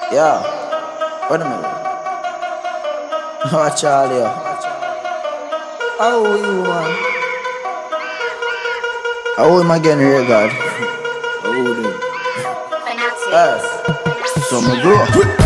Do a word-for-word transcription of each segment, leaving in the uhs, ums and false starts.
Yeah, wait a minute. Watch all you. How are you, man? How am I getting here, God? How are you? Yes. So me grow.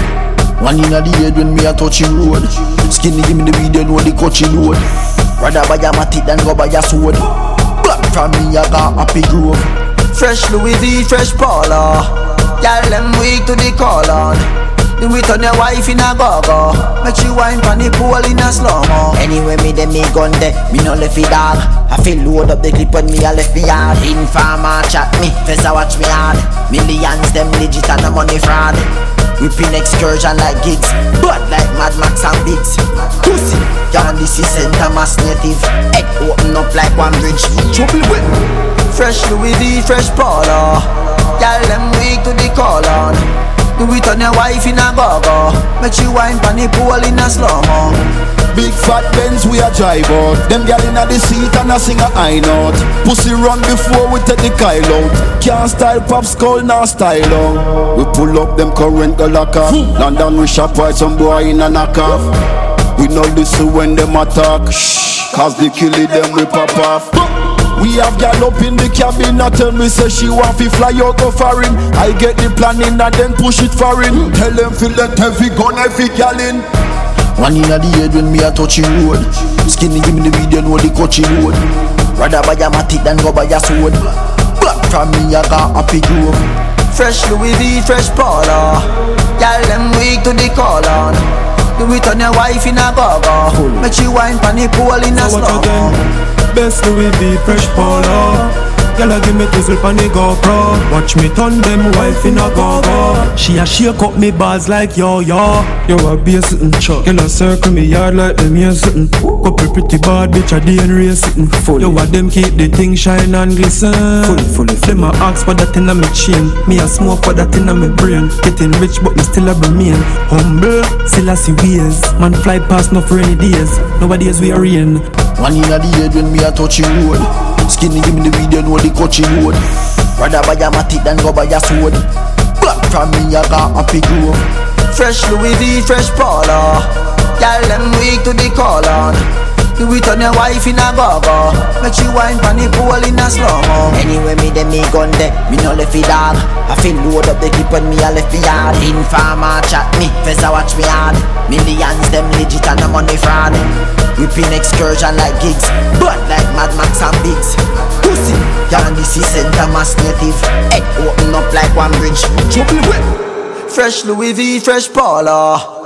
One in a the head when me a touching road. Skinny give me the video know the coaching load. Rather buy a matic than go buy a sword. Black from me I got happy grove. Fresh Louis V, fresh Paula. Y'all them weak to the call on. Do it on your wife in a go-go. Make she wine pan the pool in a slow-mo. Anyway me dem me gun de, me no left it dog. I feel load up the clip when me a left me hard. Informer chat me, Fezza watch me hard. Millions them legit and the money fraud. Whipping excursion like gigs, blood like Mad Max and Biggs. Pussy, y'all this is Saint Thomas native. Head open up like one bridge. Trouble whip. Fresh Louis V, fresh Paula. Y'all them weak to the call on. Do it on your wife in a go-go. Make she wine pan the pool in a slow-mo. Big fat Benz we a drive out. Them gal inna the seat and a sing a high note. Pussy run before we take the Kyle out. Can't style pop skull now style out. We pull up them current go lock off. London we shop white some boy in a knock off. We no listen when them attack. Shh, cause they kill it them we pop off. We have gal up in the cabin. I tell me say she want fi fly out go foreign. I get the planning and then push it foreign. Tell them fi let heavy gun heavy gal in. One in a the head when me a touching road. Skinny give me the video know the coaching road. Rather buy a matic than go buy a sword. Black from me I got happy grove. Fresh Louis V, fresh Paula. Y'all them weak to the call on. Do it on your wife in a go-go. Make she wine pan the pool in a slow-mo. Best Louis V, fresh Paula. Y'all give me tizzle pan the GoPro. Watch me turn them wife in a go-go. She a shake up me balls like yo-yo. Yo a be a sittin'. Y'all a circle me yard like them here sittin'. Couple pretty bad bitch a D N A sittin'. Yo a them keep the thing shine and glisten. Fully, fully, them a ask for that in a me chain. Me a smoke for that in a me brain. Getting rich but me still a remain humble, still a see ways. Man fly past no for any days. Nowadays we are rain. One in a the head when me a touching road. Skinny give me the video know the coaching road. Rather buy a matic than go buy a sword. Black from me I got happy grove. Fresh Louis V, fresh Paula. Y'all them weak to the call on. Do it on your wife in a go-go. Make she wine pan the pool in a slow-mo. Anyway me dem me gun de, me no left it dog. I feel load up the clip when me a left me hard. Informer chat me, Fezza watch me hard. Millions them legit and the money fraud. Whipping excursion like gigs, blood like Mad Max and Biggs. Pussy, y'all this is Saint Thomas native. Head open up like one bridge. Trouble whip. Fresh Louis V, fresh Paula.